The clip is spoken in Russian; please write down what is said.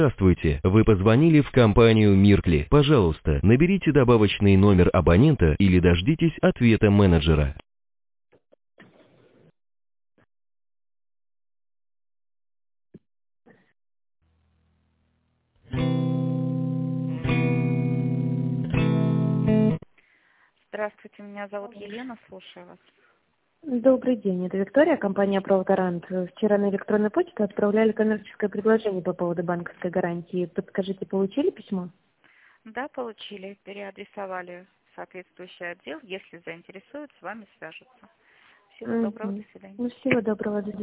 Здравствуйте, вы позвонили в компанию Миркли. Пожалуйста, наберите добавочный номер абонента или дождитесь ответа менеджера. Здравствуйте, меня зовут Елена, слушаю вас. Добрый день, это Виктория, компания «Правгарант». Вчера на электронную почту отправляли коммерческое предложение по поводу банковской гарантии. Подскажите, получили письмо? Да, получили, переадресовали в соответствующий отдел. Если заинтересуют, с вами свяжутся. Всего доброго, до свидания. Ну, всего доброго, до